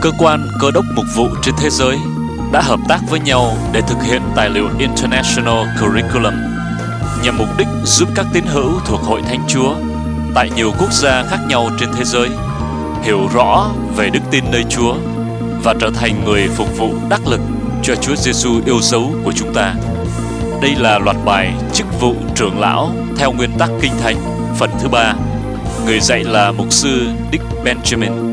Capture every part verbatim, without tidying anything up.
cơ quan cơ đốc mục vụ trên thế giới đã hợp tác với nhau để thực hiện tài liệu International Curriculum nhằm mục đích giúp các tín hữu thuộc Hội Thánh Chúa tại nhiều quốc gia khác nhau trên thế giới hiểu rõ về đức tin nơi Chúa và trở thành người phục vụ đắc lực cho Chúa Giêsu yêu dấu của chúng ta. Đây là loạt bài chức vụ trưởng lão theo nguyên tắc Kinh Thánh phần thứ ba. Người dạy là mục sư Dick Benjamin.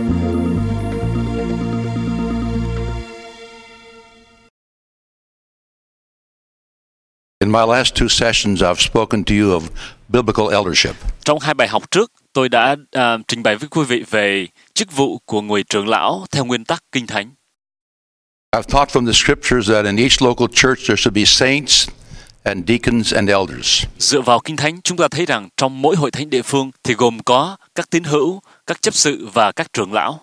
In my last two sessions, I've spoken to you of biblical eldership. Trong hai bài học trước, tôi đã uh, trình bày với quý vị về chức vụ của người trưởng lão theo nguyên tắc Kinh Thánh. I've taught from the scriptures that in each local church there should be saints and deacons and elders. Dựa vào Kinh Thánh, chúng ta thấy rằng trong mỗi hội thánh địa phương thì gồm có các tín hữu, các chấp sự và các trưởng lão.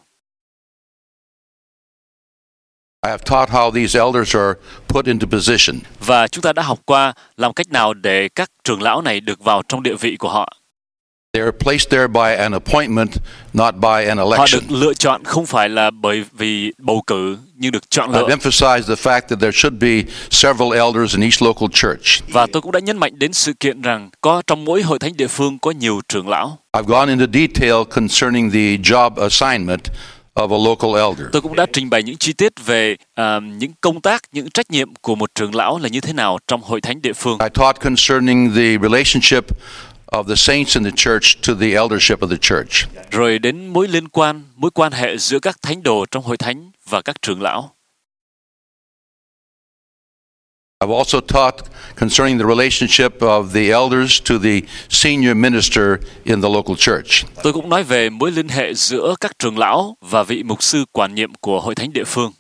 I have taught how these elders are put into position. Và chúng ta đã học qua làm cách nào để các trưởng lão này được vào trong địa vị của họ. They are placed there by an appointment, not by an election. Họ được lựa chọn không phải là bởi vì bầu cử, nhưng được chọn lựa. I've emphasized the fact that there should be several elders in each local church. Và tôi cũng đã nhấn mạnh đến sự kiện rằng có trong mỗi hội thánh địa phương có nhiều trưởng lão. I've gone into detail concerning the job assignment of a local elder. Tôi cũng đã trình bày những chi tiết về uh, những công tác, những trách nhiệm của một trưởng lão là như thế nào trong hội thánh địa phương. I taught concerning the relationship of the saints in the church to the eldership of the church. Rồi đến mối liên quan, mối quan hệ giữa các thánh đồ trong hội thánh và các trưởng lão. I've also taught concerning the relationship of the elders to the senior minister in the local church. Tôi cũng nói về mối liên hệ giữa các trưởng lão và vị mục sư quản nhiệm của hội thánh địa phương.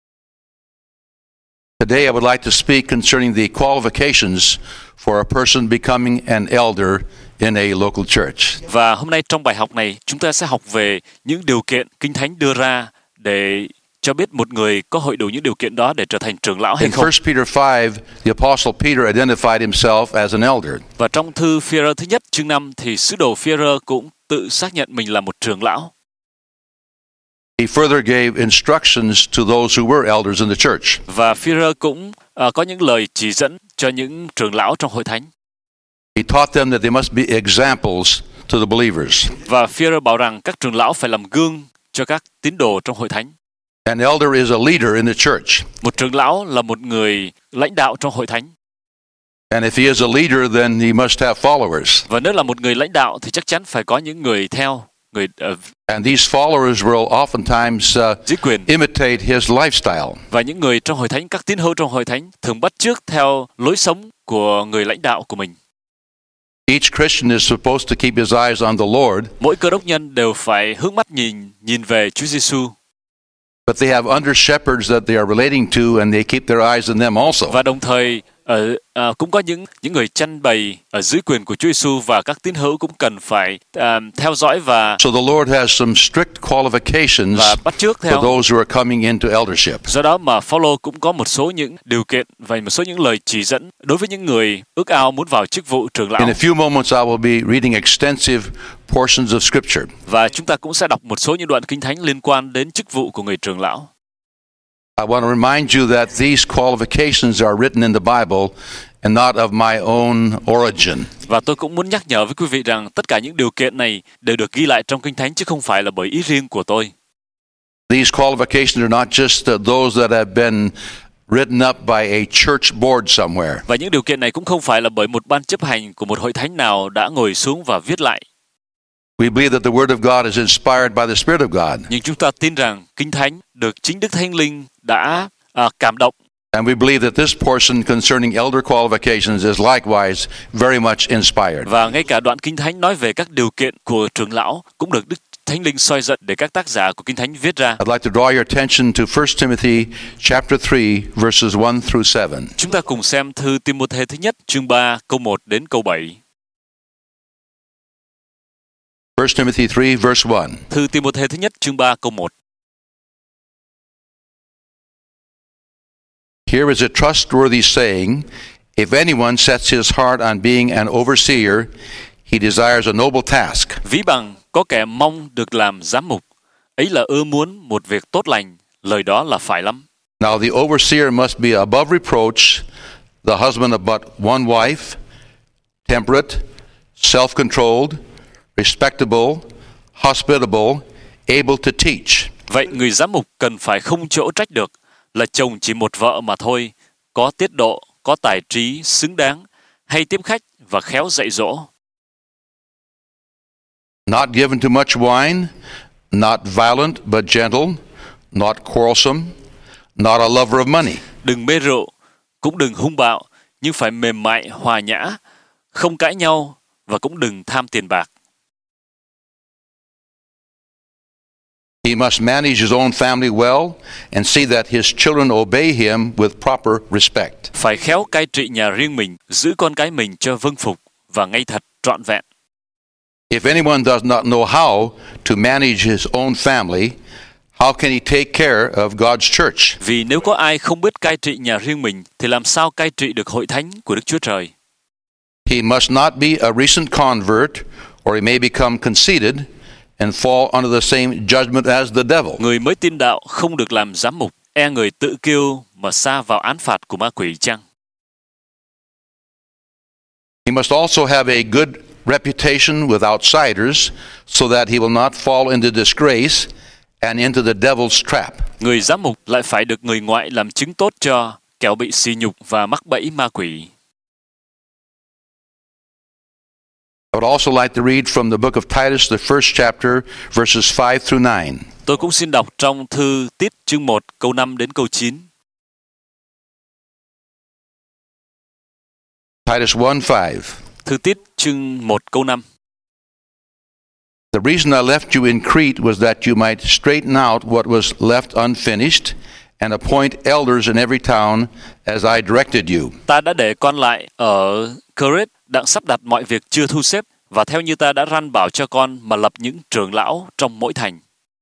Today I would like to speak concerning the qualifications for a person becoming an elder in a local church. Và hôm nay trong bài học này, chúng ta sẽ học về những điều kiện Kinh Thánh đưa ra để cho biết một người có hội đủ những điều kiện đó để trở thành trưởng lão hay In không. First Peter five, the Apostle Peter identified himself as an elder. Và trong thư Phi-e-rơ thứ nhất chương năm thì sứ đồ Phi-e-rơ cũng tự xác nhận mình là một trưởng lão. He further gave instructions to those who were elders in the church. Và Phi-e-rơ cũng uh, có những lời chỉ dẫn cho những trưởng lão trong hội thánh. He taught them that they must be examples to the believers. Và Phi-e-rơ bảo rằng các trưởng lão phải làm gương cho các tín đồ trong hội thánh. An elder is a leader in the church. Một trưởng lão là một người lãnh đạo trong hội thánh. And if he is a leader, then he must have followers. Và nếu là một người lãnh đạo thì chắc chắn phải có những người theo, người uh, And these followers will oftentimes uh, dưới quyền. imitate his lifestyle. Và những người trong hội thánh, các tín hữu trong hội thánh thường bắt chước theo lối sống của người lãnh đạo của mình. Each Christian is supposed to keep his eyes on the Lord. Mỗi cơ đốc nhân đều phải hướng mắt nhìn nhìn về Chúa Giêsu. But they have under shepherds that they are relating to, and they keep their eyes on them also. Và đồng thời ở uh, cũng có những những người chăn bày ở dưới quyền của Chúa Giêsu và các tín hữu cũng cần phải uh, theo dõi và So the Lord has some strict qualifications và bắt chước for theo. those who are coming into eldership. Do đó mà Phaolô cũng có một số những điều kiện và một số những lời chỉ dẫn đối với những người ước ao muốn vào chức vụ trưởng lão. In a few moments, I will be reading extensive portions of Scripture. Và chúng ta cũng sẽ đọc một số những đoạn kinh thánh liên quan đến chức vụ của người trưởng lão. I want to remind you that these qualifications are written in the Bible and not of my own origin. Và tôi cũng muốn nhắc nhở với quý vị rằng tất cả những điều kiện này đều được ghi lại trong Kinh Thánh chứ không phải là bởi ý riêng của tôi. These qualifications are not just uh, those that have been written up by a church board somewhere. Và những điều kiện này cũng không phải là bởi một ban chấp hành của một hội thánh nào đã ngồi xuống và viết lại. We believe that the Word of God is inspired by the Spirit of God. Nhưng chúng ta tin rằng Kinh Thánh được chính Đức Thánh Linh đã uh, cảm động. And we believe that this portion concerning elder qualifications is likewise very much inspired. Và ngay cả đoạn Kinh Thánh nói về các điều kiện của trưởng lão cũng được Đức Thánh Linh soi dẫn để các tác giả của Kinh Thánh viết ra. I'd like to draw your attention to First Timothy chapter three verses one through seven. Chúng ta cùng xem thư Ti-mô-thê thứ nhất chương ba câu một đến câu bảy. First Timothy three verse one. Thư Ti-mô-thê thứ nhất chương ba câu một. Here is a trustworthy saying, if anyone sets his heart on being an overseer, he desires a noble task. Ví bằng có kẻ mong được làm giám mục, ấy là ưa muốn một việc tốt lành, lời đó là phải lắm. Now the overseer must be above reproach, the husband of but one wife, temperate, self-controlled, respectable, hospitable, able to teach. Vậy người giám mục cần phải không chỗ trách được, là chồng chỉ một vợ mà thôi, có tiết độ, có tài trí, xứng đáng, hay tiếp khách và khéo dạy dỗ. Not given to much wine, not violent but gentle, not quarrelsome, not a lover of money. Đừng mê rượu, cũng đừng hung bạo, nhưng phải mềm mại, hòa nhã, không cãi nhau và cũng đừng tham tiền bạc. He must manage his own family well and see that his children obey him with proper respect. Phải khéo cai trị nhà riêng mình, giữ con cái mình cho vâng phục và ngay thật trọn vẹn. If anyone does not know how to manage his own family, how can he take care of God's church? Vì nếu có ai không biết cai trị nhà riêng mình, thì làm sao cai trị được hội thánh của Đức Chúa Trời? He must not be a recent convert, or he may become conceited and fall under the same judgment as the devil. Người mới tin đạo không được làm giám mục, e người tự kiêu mà sa vào án phạt của ma quỷ chăng? He must also have a good reputation with outsiders so that he will not fall into disgrace and into the devil's trap. Người giám mục lại phải được người ngoại làm chứng tốt cho, kẻo bị sỉ nhục và mắc bẫy ma quỷ. I would also like to read from the book of Titus, the first chapter, verses five through nine. Tôi cũng xin đọc trong thư Tít chương một câu năm đến câu chín. Titus one five. Thư Tít chương một câu năm. The reason I left you in Crete was that you might straighten out what was left unfinished and appoint elders in every town as I directed you. Ta đã để con lại ở Crete, đặng sắp đặt mọi việc chưa thu xếp, và theo như ta đã răn bảo cho con mà lập những trưởng lão trong mỗi thành.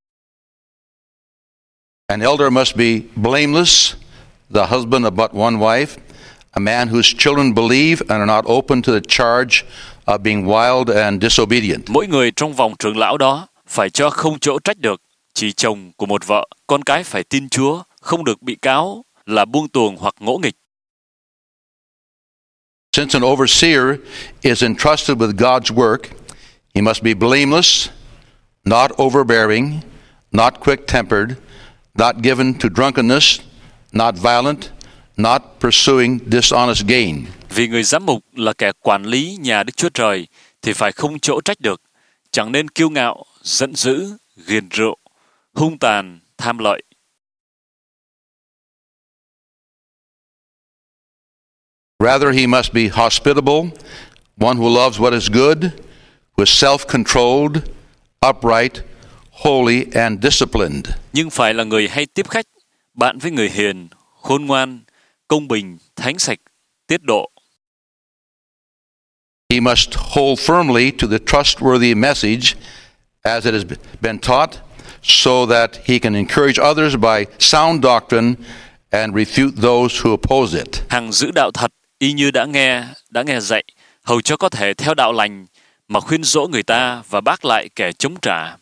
An elder must be blameless, the husband of but one wife, a man whose children believe and are not open to the charge of being wild and disobedient. Mỗi người trong vòng trưởng lão đó phải cho không chỗ trách được, chỉ chồng của một vợ, con cái phải tin Chúa, không được bị cáo là buông tuồng hoặc ngỗ nghịch. Since an overseer is entrusted with God's work, he must be blameless, not overbearing, not quick-tempered, not given to drunkenness, not violent, not pursuing dishonest gain. Vì người giám mục là kẻ quản lý nhà Đức Chúa Trời thì phải không chỗ trách được, chẳng nên kiêu ngạo, giận dữ, ghiền rượu, hung tàn, tham lợi. Rather, he must be hospitable, one who loves what is good, who is self-controlled, upright, holy, and disciplined. Nhưng phải là người hay tiếp khách, bạn với người hiền, khôn ngoan, công bình, thánh sạch, tiết độ. He must hold firmly to the trustworthy message as it has been taught, so that he can encourage others by sound doctrine and refute those who oppose it. Hằng giữ đạo thật, y như đã nghe, đã nghe dạy, hầu cho có thể theo đạo lành mà khuyên dỗ người ta và bác lại kẻ chống trả.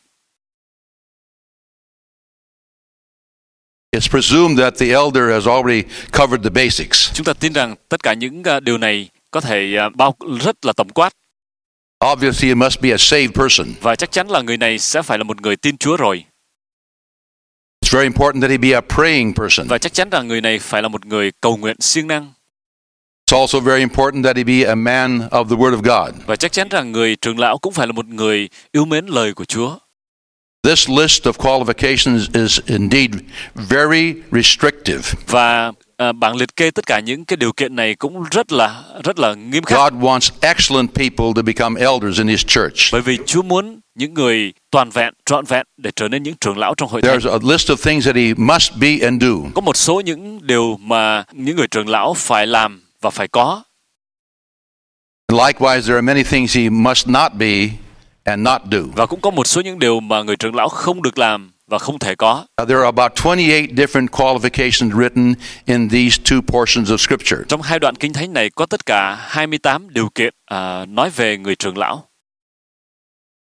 It's presumed that the elder has already covered the basics. Chúng ta tin rằng tất cả những điều này có thể bao rất là tổng quát. Obviously, he must be a saved person. Và chắc chắn là người này sẽ phải là một người tin Chúa rồi. It's very important that he be a praying person. Và chắc chắn là người này phải là một người cầu nguyện siêng năng. It's also very important that he be a man of the Word of God. Và chắc chắn rằng người trưởng lão cũng phải là một người yêu mến lời của Chúa. This list of qualifications is indeed very restrictive. Và à, bảng liệt kê tất cả những cái điều kiện này cũng rất là rất là nghiêm khắc. God wants excellent people to become elders in His church. Bởi vì Chúa muốn những người toàn vẹn, trọn vẹn để trở nên những trưởng lão trong hội thánh. There's a list of things that he must be and do. Có một số những điều mà những người trưởng lão phải làm và phải có. Likewise, there are many things he must not be and not do. Và cũng có một số những điều mà người trưởng lão không được làm và không thể có. There are about twenty-eight different qualifications written in these two portions of Scripture. Trong hai đoạn kinh thánh này có tất cả hai mươi tám điều kiện à, nói về người trưởng lão.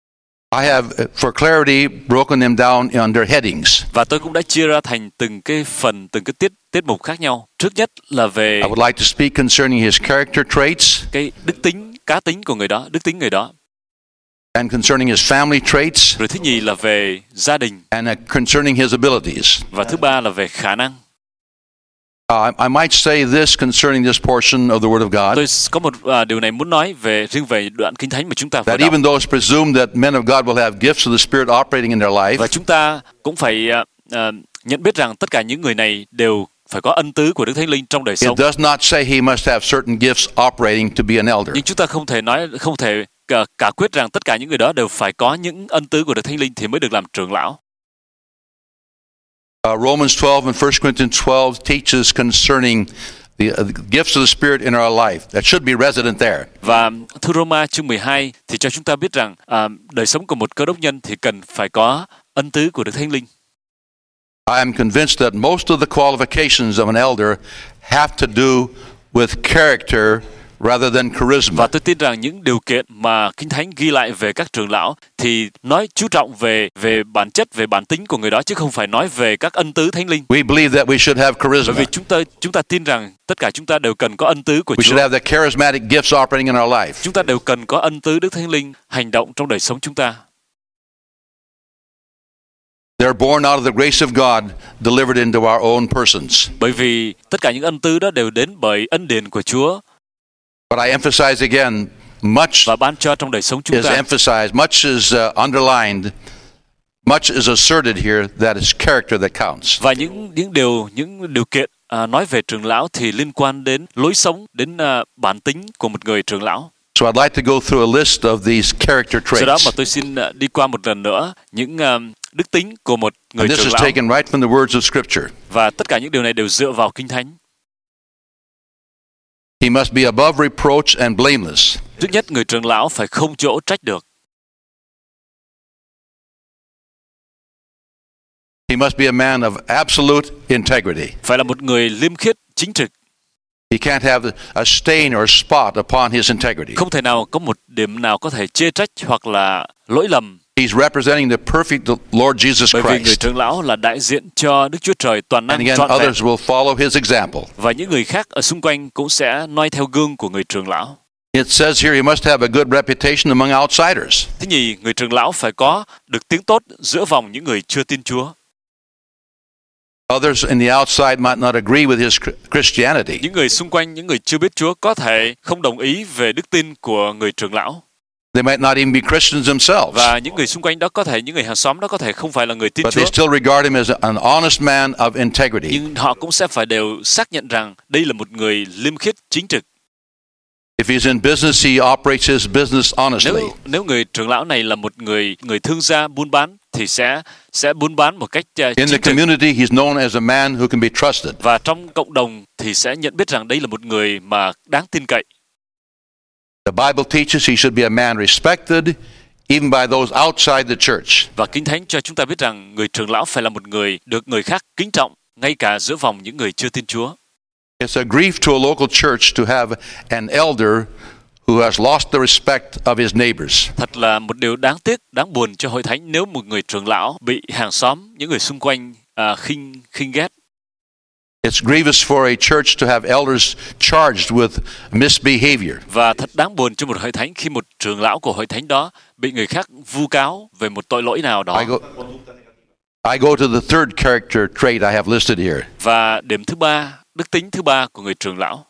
I have, for clarity, broken them down under headings. Và tôi cũng đã chia ra thành từng cái phần, từng cái tiết tiết mục khác nhau. Trước nhất là về I would like to speak concerning his character traits cái đức tính, cá tính của người đó, đức tính người đó. and concerning his family traits Rồi thứ nhì là về gia đình. and uh, concerning his abilities. Và thứ ba là về khả năng. Uh, I might say this concerning this portion of the Word of God, Tôi có một à, điều này muốn nói về riêng về đoạn Kinh Thánh mà chúng ta phải that đọc. even though it's presumed that men of God will have gifts of the Spirit operating in their life, Và chúng ta cũng phải à, à, nhận biết rằng tất cả những người này đều phải có ân tứ của Đức Thánh Linh trong đời sống. it does not say he must have certain gifts operating to be an elder. Nhưng chúng ta không thể nói, không thể cả, cả quyết rằng tất cả những người đó đều phải có những ân tứ của Đức Thánh Linh thì mới được làm trưởng lão. Uh, Romans twelve and First Corinthians twelve teaches concerning the, uh, the gifts of the Spirit in our life that should be resident there. Và thư Roma chương mười hai thì cho chúng ta biết rằng à, đời sống của một cơ đốc nhân thì cần phải có ân tứ của Đức Thánh Linh. I am convinced that most of the qualifications of an elder have to do with character rather than charisma. Và tôi tin rằng những điều kiện mà Kinh Thánh ghi lại về các trưởng lão thì nói chú trọng về về bản chất, về bản tính của người đó chứ không phải nói về các ân tứ Thánh Linh. We believe that we should have Bởi charisma. vì chúng ta chúng ta tin rằng tất cả chúng ta đều cần có ân tứ của We should Chúa. have the charismatic gifts operating in our life. Chúng ta đều cần có ân tứ Đức Thánh Linh hành động trong đời sống chúng ta. They're born out of the grace of God delivered into our own persons. Bởi vì tất cả những ân tứ đó đều đến bởi ân điển của Chúa But I emphasize again, much và ban cho trong đời sống chúng is ta. emphasized, much is uh, underlined, much is asserted here that it's character that counts. Và những những điều những điều kiện à, nói về trưởng lão thì liên quan đến lối sống, đến à, bản tính của một người trưởng lão. So I'd like to go through a list of these character Do đó mà traits. tôi xin à, đi qua một lần nữa những à, đức tính của một người And this trưởng is lão, taken right from the words of Scripture. và tất cả những điều này đều dựa vào Kinh Thánh. He must be above reproach and blameless. Trước nhất, người trưởng lão phải không chỗ trách được. He must be a man of absolute integrity. Phải là một người liêm khiết, chính trực. He can't have a stain or spot upon his integrity. Không thể nào có một điểm nào có thể chê trách hoặc là lỗi lầm. He's representing the perfect Lord Jesus Bởi vì người Christ. trưởng lão là đại diện cho Đức Chúa Trời toàn And năng again, trọn vẹn. others will follow his example. Và những người khác ở xung quanh cũng sẽ noi theo gương của người trưởng lão. It says here he must have a good reputation among outsiders. Thứ nhì, người trưởng lão phải có được tiếng tốt giữa vòng những người chưa tin Chúa. Others in the outside might not agree with his Christianity. Những người xung quanh, những người chưa biết Chúa có thể không đồng ý về đức tin của người trưởng lão. They might not even be Christians themselves. Và những người xung quanh đó có thể, những người hàng xóm đó có thể không phải là người tin But Chúa. they still regard him as an honest man of integrity. Nhưng họ cũng sẽ phải đều xác nhận rằng đây là một người liêm khiết, chính trực. If he's in business, he operates his business honestly. Nếu nếu người trưởng lão này là một người người thương gia buôn bán thì sẽ sẽ buôn bán một cách uh, In the chính trực. community, he's known as a man who can be trusted. Và trong cộng đồng thì sẽ nhận biết rằng đây là một người mà đáng tin cậy. The Bible teaches he should be a man respected even by those outside the church. Và Kinh Thánh cho chúng ta biết rằng người trưởng lão phải là một người được người khác kính trọng, ngay cả giữa vòng những người chưa tin Chúa. It's a grief to a local church to have an elder who has lost the respect of his neighbors. Thật là một điều đáng tiếc, đáng buồn cho hội thánh nếu một người trưởng lão bị hàng xóm, những người xung quanh à, khinh khinh ghét. It's grievous for a church to have elders charged with misbehavior. Và thật đáng buồn cho một hội thánh khi một trưởng lão của hội thánh đó bị người khác vu cáo về một tội lỗi nào đó. I go, I go to the third character trait I have listed here. Và điểm thứ ba, đức tính thứ ba của người trưởng lão.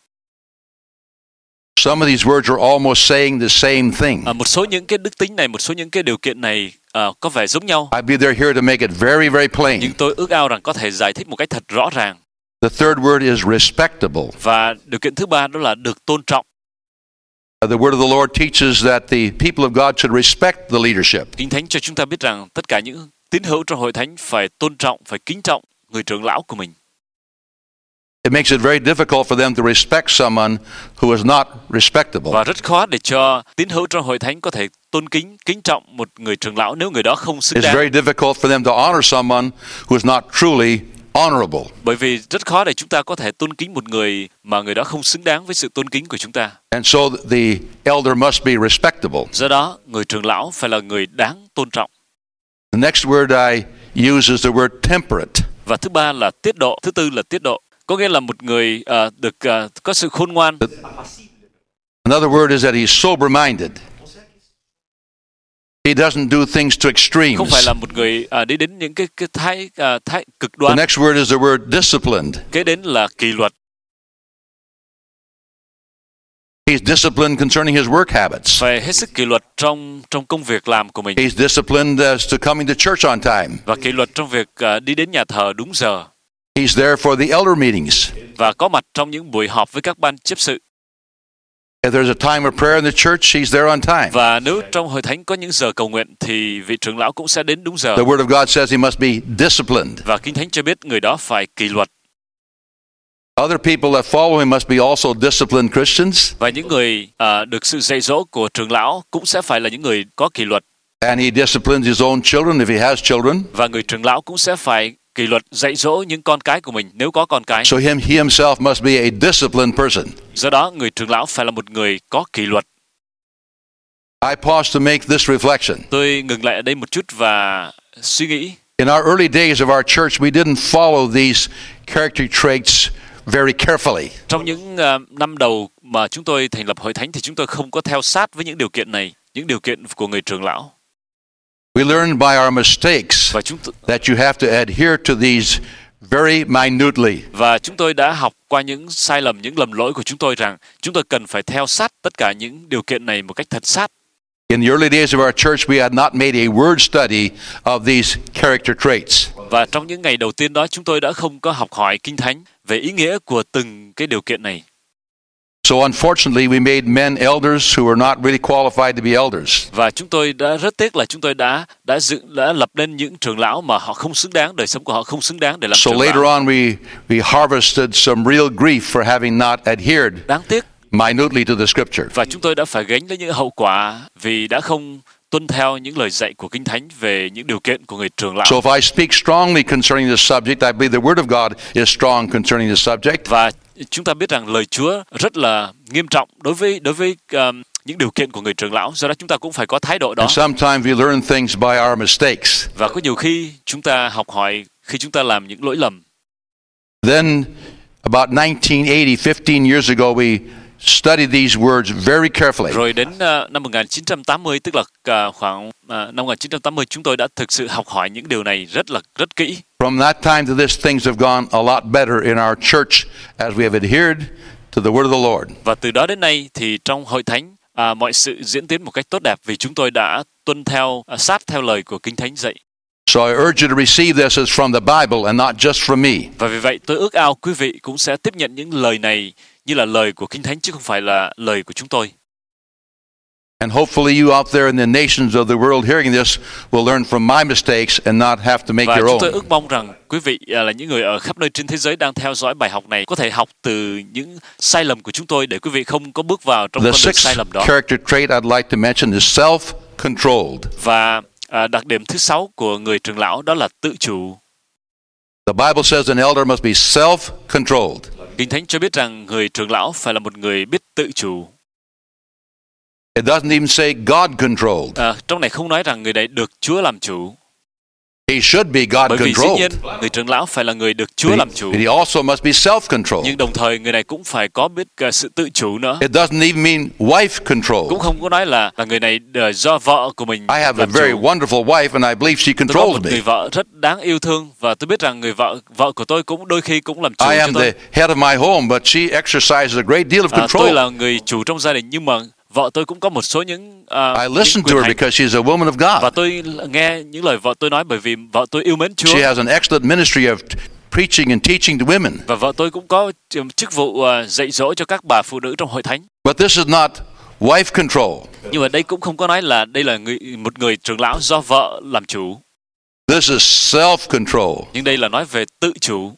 Some of these words are almost saying the same thing. À, một số những cái đức tính này, một số những cái điều kiện này à, có vẻ giống nhau. I believe they're here to make it very, very plain. Nhưng tôi ước ao rằng có thể giải thích một cách thật rõ ràng. The third word is respectable. Và điều kiện thứ ba đó là được tôn trọng. The word of the Lord teaches that the people of God should respect the leadership. Kinh Thánh cho chúng ta biết rằng tất cả những tín hữu trong hội thánh phải tôn trọng, phải kính trọng người trưởng lão của mình. It makes it very difficult for them to respect someone who is not respectable. Và rất khó để cho tín hữu trong hội thánh có thể tôn kính, kính trọng một người trưởng lão nếu người đó không xứng It's đáng. very difficult for them to honor someone who is not truly honorable. Bởi vì rất khó để chúng ta có thể tôn kính một người mà người đó không xứng đáng với sự tôn kính của chúng ta. And so the elder must be respectable. Do đó, người trưởng lão phải là người đáng tôn trọng. The next word I use is the word temperate. Và thứ ba là tiết độ, thứ tư là tiết độ. Có nghĩa là một người uh, được uh, có sự khôn ngoan. Another word is that he's sober-minded. He doesn't do things to extremes. Không phải là một người uh, đi đến những cái cái thái uh, thái cực đoan. The next word is the word disciplined. Kế đến là kỷ luật. He's disciplined concerning his work habits. Phải hết sức kỷ luật trong trong công việc làm của mình. He's disciplined as to coming to church on time. Và kỷ luật trong việc uh, đi đến nhà thờ đúng giờ. He's there for the elder meetings. Và có mặt trong những buổi họp với các ban chấp sự. If there's a time of prayer in the church, he's there on time. Và nếu trong hội thánh có những giờ cầu nguyện thì vị trưởng lão cũng sẽ đến đúng giờ. The Word of God says he must be disciplined. Và Kinh Thánh cho biết người đó phải kỷ luật. Other people that follow him must be also disciplined Christians. Và những người uh, được sự dạy dỗ của trưởng lão cũng sẽ phải là những người có kỷ luật. And he disciplines his own children if he has children. Và người trưởng lão cũng sẽ phải kỷ luật dạy dỗ những con cái của mình nếu có con cái. So him, he himself must be a disciplined person. Do đó, người trưởng lão phải là một người có kỷ luật. I pause to make this reflection. Tôi ngừng lại ở đây một chút và suy nghĩ. In our early days of our church, we didn't follow these character traits very carefully. Trong những uh, năm đầu mà chúng tôi thành lập hội thánh thì chúng tôi không có theo sát với những điều kiện này, những điều kiện của người trưởng lão. We learned by our mistakes Và chúng t- that you have to adhere to these very minutely. Và chúng tôi đã học qua những sai lầm, những lầm lỗi của chúng tôi rằng chúng tôi cần phải theo sát tất cả những điều kiện này một cách thật sát. In the early days of our church, we had not made a word study of these character traits. Và trong những ngày đầu tiên đó, chúng tôi đã không có học hỏi Kinh Thánh về ý nghĩa của từng cái điều kiện này. So unfortunately, we made men elders who were not really qualified to be elders. Và chúng tôi đã rất tiếc là chúng tôi đã đã dựng đã lập nên những trưởng lão mà họ không xứng đáng, đời sống của họ không xứng đáng để làm So trưởng later lão. on, we we harvested some real grief for having not adhered Đáng tiếc. minutely to the Scripture. Và chúng tôi đã phải gánh lấy những hậu quả vì đã không tuân theo những lời dạy của Kinh Thánh về những điều kiện của người trưởng lão. So if I speak strongly concerning this subject, I believe the Word of God is strong concerning the subject. Và chúng ta biết rằng lời Chúa rất là nghiêm trọng đối với đối với um, những điều kiện của người trưởng lão, do đó chúng ta cũng phải có thái độ đó. And sometimes we learn things by our mistakes. Và có nhiều khi chúng ta học hỏi khi chúng ta làm những lỗi lầm. Then, about nineteen eighty, fifteen years ago, we studied these words very carefully. Rồi đến uh, năm một nghìn chín trăm tám mươi, tức là uh, khoảng uh, năm một nghìn chín trăm tám mươi, chúng tôi đã thực sự học hỏi những điều này rất là rất kỹ. From that time to this, things have gone a lot better in our church as we have adhered to the word of the Lord. Và từ đó đến nay thì trong hội thánh à, mọi sự diễn tiến một cách tốt đẹp vì chúng tôi đã tuân theo à, sát theo lời của Kinh Thánh dạy. So I urge you to receive this as from the Bible and not just from me. Và vì vậy tôi ước ao quý vị cũng sẽ tiếp nhận những lời này như là lời của Kinh Thánh chứ không phải là lời của chúng tôi. And hopefully you out there in the nations of the world hearing this will learn from my mistakes and not have to make Và your chúng tôi own. ước mong rằng quý vị à, là những người ở khắp nơi trên thế giới đang theo dõi bài học này có thể học từ những sai lầm của chúng tôi để quý vị không có bước vào trong The con đường sixth sai lầm đó. character trait I'd like to mention is self-controlled. Và à, đặc điểm thứ sáu của người trưởng lão đó là tự chủ. The Bible says an elder must be self-controlled. Kinh Thánh cho biết rằng người trưởng lão phải là một người biết tự chủ. It doesn't even say God-controlled. À, trong này không nói rằng người này được Chúa làm chủ. He should be Bởi vì dĩ nhiên God-controlled. người trưởng lão phải là người được Chúa But làm he, chủ. but he also must be self-controlled. Nhưng đồng thời người này cũng phải có biết uh, sự tự chủ nữa. It doesn't even mean Cũng wife-controlled. không có nói là là người này uh, do vợ của mình I have a làm very chủ. wonderful wife and I believe she Tôi có controls một me. người vợ rất đáng yêu thương và tôi biết rằng người vợ vợ của tôi cũng đôi khi cũng làm chủ I cho am tôi. the head of my home, but she exercises a great deal of À, tôi control. là người chủ trong gia đình nhưng mà vợ tôi cũng có một số những uh, I những listen to quyền her hành. because she's a woman of Và God. tôi nghe những lời vợ tôi nói bởi vì vợ tôi yêu mến Chúa. She has an excellent ministry of t- preaching and teaching to women. Và vợ tôi cũng có chức vụ uh, dạy dỗ cho các bà phụ nữ trong hội thánh. But this is not wife control. Nhưng mà đây cũng không có nói là đây là người, một người trưởng lão do vợ làm chủ. This is self-control. Nhưng đây là nói về tự chủ.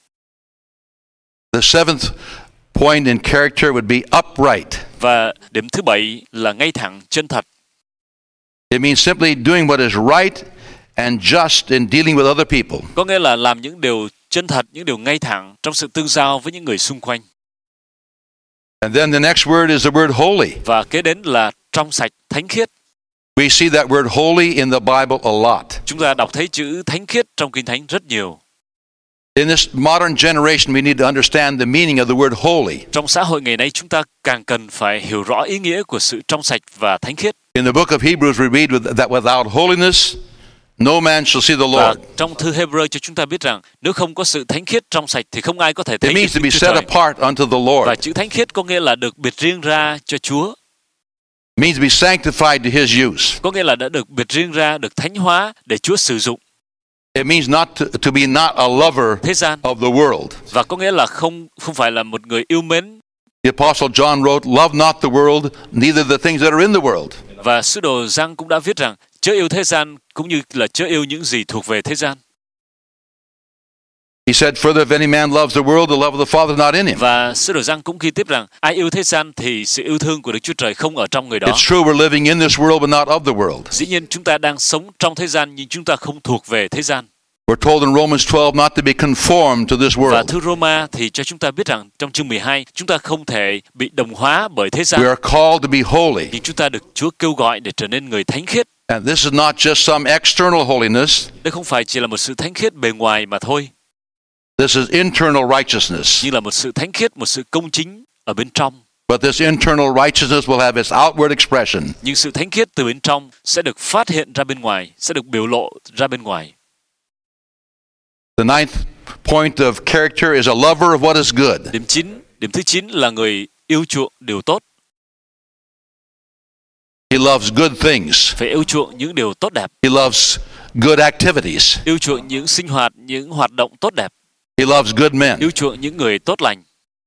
The seventh point in character would be upright. Và điểm thứ bảy là ngay thẳng, chân thật. It means simply doing what is right and just in dealing with other people. Có nghĩa là làm những điều chân thật, những điều ngay thẳng trong sự tương giao với những người xung quanh. And then the next word is the word holy. Và kế đến là trong sạch, thánh khiết. We see that word holy in the Bible a lot. Chúng ta đọc thấy chữ thánh khiết trong Kinh Thánh rất nhiều. In this modern generation, we need to understand the meaning of the word holy. Trong xã hội ngày nay, chúng ta càng cần phải hiểu rõ ý nghĩa của sự trong sạch và thánh khiết. In the book of Hebrews, we read with- that without holiness, no man shall see the Và Lord. trong thư Hebrew cho chúng ta biết rằng nếu không có sự thánh khiết trong sạch thì không ai có thể thấy It means to Đức be Chúa set Trời. apart unto the Và Lord. chữ thánh khiết có nghĩa là được biệt riêng ra cho Chúa, It means to be sanctified to His use. có nghĩa là đã được biệt riêng ra, được thánh hóa để Chúa sử dụng. It means not to, to be not a lover Thế gian, of the world. và có nghĩa là không không phải là một người yêu mến. The Apostle John wrote, "Love not the world, neither the things that are in the world." Và sứ đồ Giăng cũng đã viết rằng chớ yêu thế gian cũng như là chớ yêu những gì thuộc về thế gian. He said, "Further, if any man loves the world, the love of the Father is not in him." Và sứ đồ Giăng cũng ghi tiếp rằng ai yêu thế gian thì sự yêu thương của Đức Chúa Trời không ở trong người đó. It's true we're living in this world, but not of the world. Dĩ nhiên chúng ta đang sống trong thế gian nhưng chúng ta không thuộc về thế gian. We're told in Romans twelve not to be conformed to this Và world. thư Roma thì cho chúng ta biết rằng trong chương mười hai chúng ta không thể bị đồng hóa bởi thế We gian, are called to be holy. nhưng chúng ta được Chúa kêu gọi để trở nên người thánh khiết. And this is not just some external holiness. Đây không phải chỉ là một sự thánh khiết bề ngoài mà thôi, This is internal righteousness. nhưng là một sự thánh khiết, một sự công chính ở bên trong. But this internal righteousness will have its outward expression. Nhưng sự thánh khiết từ bên trong sẽ được phát hiện ra bên ngoài, sẽ được biểu lộ ra bên ngoài. The ninth point of character is a lover of what is good. Điểm chín, điểm thứ chín là người yêu chuộng điều tốt, He loves good things. phải yêu chuộng những điều tốt đẹp, He loves good activities. yêu chuộng những sinh hoạt, những hoạt động tốt đẹp, He loves good men. yêu chuộng những người tốt lành.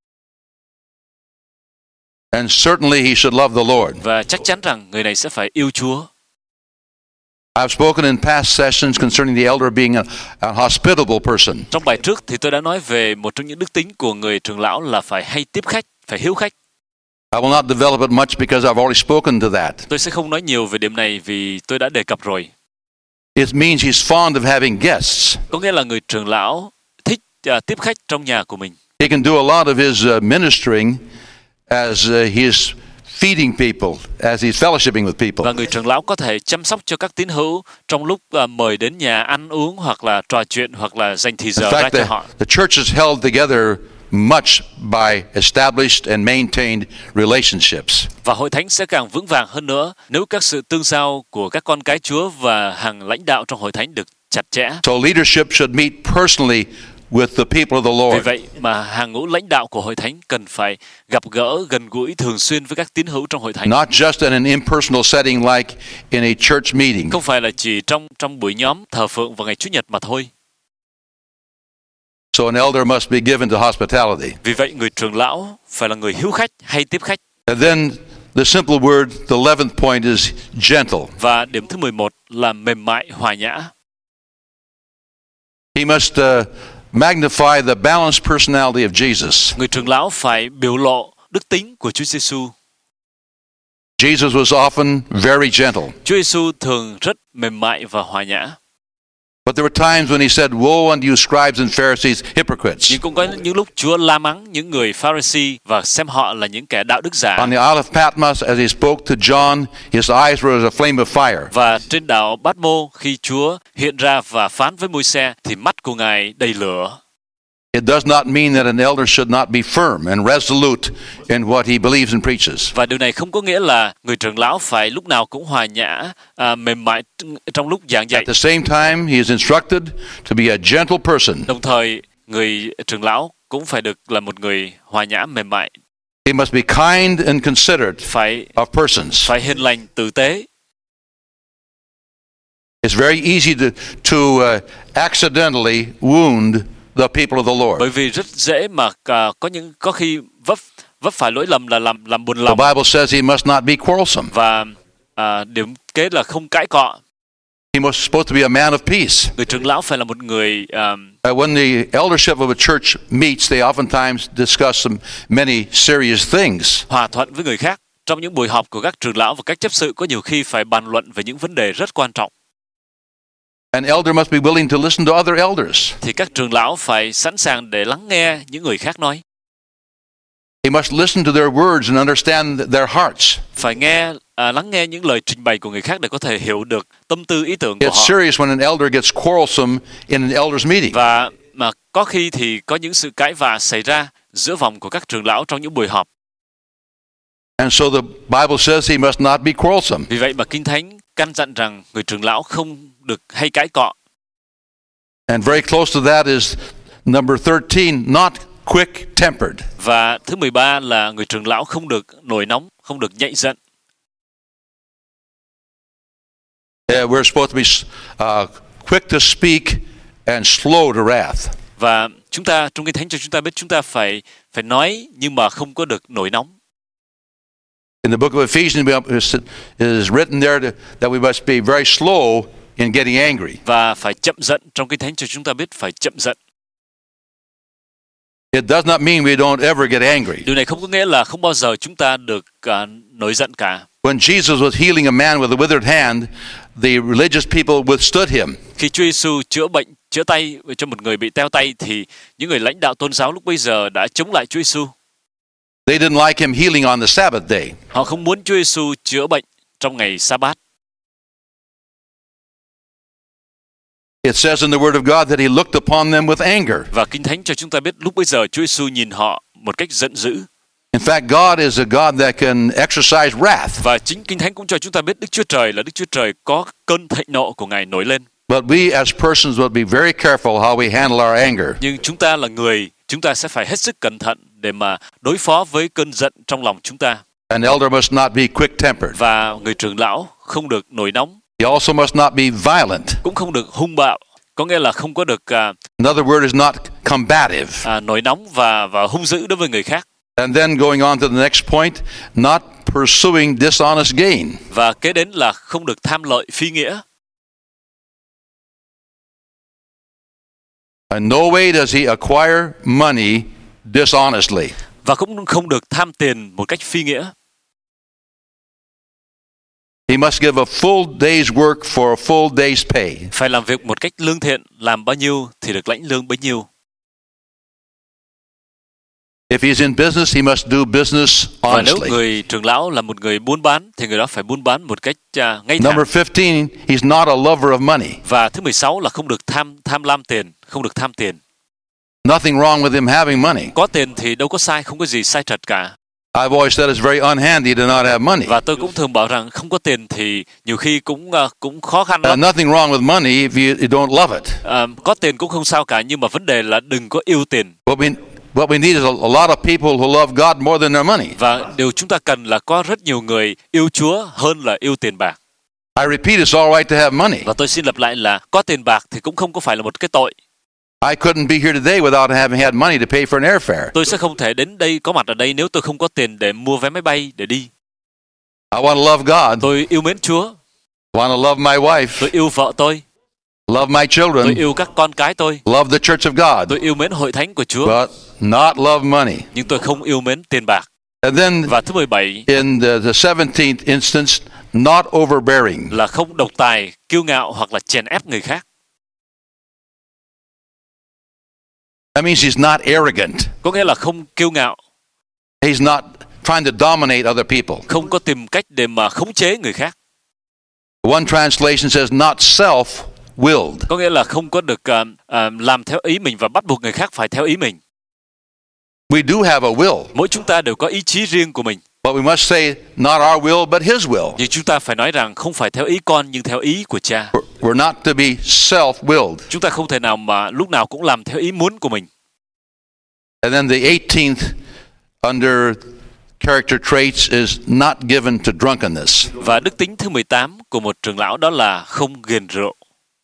And certainly he should love the Lord. Và chắc chắn rằng người này sẽ phải yêu Chúa. I've spoken in past sessions concerning the elder being a, a hospitable person. Trong bài trước thì tôi đã nói về một trong những đức tính của người trưởng lão là phải hay tiếp khách, phải hiếu khách. I will not develop it much because I've already spoken to that. Tôi sẽ không nói nhiều về điểm này vì tôi đã đề cập rồi. It means he's fond of having guests. Có nghĩa là người trưởng lão thích uh, tiếp khách trong nhà của mình. He can do a lot of his uh, ministering as uh, he is feeding people, as he's fellowshipping with people. Và người trưởng lão có thể chăm sóc cho các tín hữu trong lúc uh, mời đến nhà ăn uống hoặc là trò chuyện hoặc là dành thời In giờ ra fact, cho the, họ. the church is held together much by established and maintained relationships. Và hội thánh sẽ càng vững vàng hơn nữa nếu các sự tương giao của các con cái Chúa và hàng lãnh đạo trong hội thánh được chặt chẽ. So leadership should meet personally with the people of the Vì Lord. vậy mà hàng ngũ lãnh đạo của hội thánh cần phải gặp gỡ gần gũi thường xuyên với các tín hữu trong hội thánh. Not just in an impersonal setting like in a church meeting. Không phải là chỉ trong trong buổi nhóm thờ phượng vào ngày Chủ nhật mà thôi. So an elder must be given to hospitality. Vì vậy người trưởng lão phải là người hiếu khách hay tiếp khách. And then the simple word, the eleventh point is gentle. Và điểm thứ mười một là mềm mại hòa nhã. He must uh, magnify the balanced personality of Jesus. Người trưởng lão phải biểu lộ đức tính của Chúa Giêsu. Jesus was often very gentle. Chúa Giêsu thường rất mềm mại và hòa nhã. But there were times when he said, "Woe unto you scribes and Pharisees, hypocrites." Nhưng cũng có những lúc Chúa la mắng những người Pharisee và xem họ là những kẻ đạo đức giả. On the Isle of Patmos, as he spoke to John, his eyes were as a flame of fire. Và trên đảo Bát Mô khi Chúa hiện ra và phán với Môi-se thì mắt của Ngài đầy lửa. It does not mean that an elder should not be firm and resolute in what he believes and preaches. Và điều này không có nghĩa là người trưởng lão phải lúc nào cũng hòa nhã, à, mềm mại trong lúc giảng dạy. At the same time, he is instructed to be a gentle person. Đồng thời, người trưởng lão cũng phải được là một người hòa nhã mềm mại. He must be kind and considerate Phải of persons. phải hiền lành, tử tế. It's very easy to, to uh, accidentally wound the people of the Lord. Bởi vì rất dễ mà à, có những có khi vấp vấp phải lỗi lầm là làm làm buồn The lòng. Bible says he must not be quarrelsome. Và à, điểm kế là không cãi cọ. He was supposed to be a man of peace. Người trưởng lão phải là một người à, Uh, when the eldership of a church meets, they oftentimes discuss some many serious things. hòa thuận với người khác. Trong những buổi họp của các trưởng lão và các chấp sự có nhiều khi phải bàn luận về những vấn đề rất quan trọng. An elder must be willing to listen to other elders. Thì các trưởng lão phải sẵn sàng để lắng nghe những người khác nói. He must listen to their words and understand their hearts. phải nghe à, lắng nghe những lời trình bày của người khác để có thể hiểu được tâm tư ý tưởng của It's họ. serious when an elder gets quarrelsome in an elder's meeting. Và mà có khi thì có những sự cãi vã xảy ra giữa vòng của các trưởng lão trong những buổi họp. And so the Bible says he must not be quarrelsome. Vì vậy mà Kinh Thánh căn dặn rằng người trưởng lão không được hay cãi cọ. And very close to that is number thirteen, not quick-tempered. Và thứ mười ba là người trưởng lão không được nổi nóng, không được nhạy giận. Yeah, we're supposed to be uh, quick to speak and slow to wrath. Và chúng ta trong Kinh Thánh cho chúng ta biết chúng ta phải phải nói nhưng mà không có được nổi nóng. In the book of Ephesians, it is written there that we must be very slow in getting angry. Và phải chậm giận, trong Kinh Thánh cho chúng ta biết phải chậm giận. It does not mean we don't ever get angry. Điều này không có nghĩa là không bao giờ chúng ta được uh, nổi giận cả. When Jesus was healing a man with a withered hand, the religious people withstood him. Khi Chúa Giêsu chữa bệnh, chữa tay cho một người bị teo tay thì những người lãnh đạo tôn giáo lúc bấy giờ đã chống lại Chúa Giêsu. They didn't like him healing on the Sabbath day. Họ không muốn Chúa Giêsu chữa bệnh trong ngày Sa-bát. It says in the Word of God that he looked upon them with anger. Và Kinh Thánh cho chúng ta biết lúc bấy giờ Chúa Giêsu nhìn họ một cách giận dữ. In fact, God is a God that can exercise wrath. Và chính Kinh Thánh cũng cho chúng ta biết Đức Chúa Trời là Đức Chúa Trời có cơn thịnh nộ của Ngài nổi lên. But we as persons will be very careful how we handle our anger. Nhưng chúng ta là người, chúng ta sẽ phải hết sức cẩn thận để mà đối phó với cơn giận trong lòng chúng ta. An elder must not be quick-tempered. Và người trưởng lão không được nổi nóng. He also must not be violent. Cũng không được hung bạo. Có nghĩa là không có được uh, Another word is not combative. uh, nổi nóng và và hung dữ đối với người khác. And then going on to the next point, not pursuing dishonest gain. Và kế đến là không được tham lợi phi nghĩa. In no way does he acquire money dishonestly. Và cũng không được tham tiền một cách phi nghĩa. He must give a full day's work for a full day's pay. Phải làm việc một cách lương thiện, làm bao nhiêu thì được lãnh lương bấy nhiêu. If he's in business, he must do business Và nếu honestly. người trưởng lão là một người buôn bán thì người đó phải buôn bán một cách uh, ngay thẳng. Number fifteen, he's not a lover of money. Và thứ mười sáu là không được tham tham lam tiền, không được tham tiền. Nothing wrong with him having money. Có tiền thì đâu có sai, không có gì sai trật cả. I've always said it's very unhandy to not have money. Và tôi cũng thường bảo rằng không có tiền thì nhiều khi cũng uh, cũng khó khăn Uh, lắm. nothing wrong with money if you, you don't love it. Uh, có tiền cũng không sao cả, nhưng mà vấn đề là đừng có yêu tiền. What we what we need is a, a lot of people who love God more than their money. Và điều chúng ta cần là có rất nhiều người yêu Chúa hơn là yêu tiền bạc. I repeat, it's all right to have money. Và tôi xin lặp lại là có tiền bạc thì cũng không có phải là một cái tội. I couldn't be here today without having had money to pay for an airfare. Tôi sẽ không thể đến đây có mặt ở đây nếu tôi không có tiền để mua vé máy bay để đi. I want to love God. Tôi yêu mến Chúa. Want to love my wife. Tôi yêu vợ tôi. Love my Tôi children. yêu các con cái tôi. Love the church of God. Tôi yêu mến hội thánh của Chúa. But not love money. Nhưng tôi không yêu mến tiền bạc. And then Và thứ mười bảy in the, the seventeenth instance, not overbearing. là không độc tài, kiêu ngạo hoặc là chèn ép người khác. That means he's not arrogant. Có nghĩa là không kiêu ngạo, He's not trying to dominate other people. không có tìm cách để mà khống chế người khác. One translation says not self-willed. Có nghĩa là không có được uh, uh, làm theo ý mình và bắt buộc người khác phải theo ý mình. We do have a will, Mỗi chúng ta đều có ý chí riêng của mình. but we must say not our will, but His will. Nhưng chúng ta phải nói rằng không phải theo ý con nhưng theo ý của Cha. We're not to be self-willed. Chúng ta không thể nào mà lúc nào cũng làm theo ý muốn của mình. And then the eighteenth under character traits is not given to drunkenness. Và đức tính thứ mười tám của một trưởng lão đó là không ghiền rượu.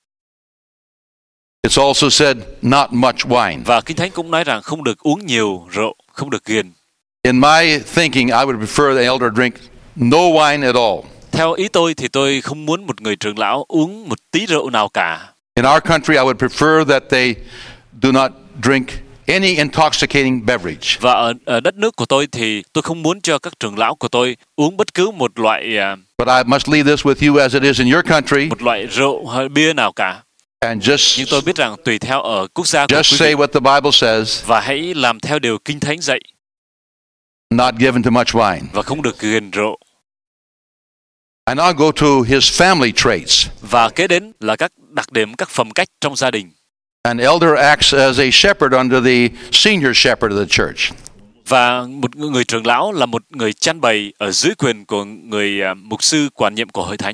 It's also said not much wine. Và Kinh Thánh cũng nói rằng không được uống nhiều rượu, không được ghiền. In my thinking, I would prefer the elder drink no wine at all. Theo ý tôi thì tôi không muốn một người trưởng lão uống một tí rượu nào cả. In our country, I would prefer that they do not drink any intoxicating beverage. Và ở, ở đất nước của tôi thì tôi không muốn cho các trưởng lão của tôi uống bất cứ một loại uh, But I must leave this with you as it is in your country. một loại rượu hay bia nào cả. And just, Nhưng tôi biết rằng tùy theo ở quốc gia của just quý say vị what the Bible says, và hãy làm theo điều Kinh Thánh dạy not given to much wine. và không được ghiền rượu. I now go to his family traits. Và kế đến là các đặc điểm, các phẩm cách trong gia đình. An elder acts as a shepherd under the senior shepherd of the church. Và một người trưởng lão là một người chăn bày ở dưới quyền của người uh, mục sư quản nhiệm của hội thánh.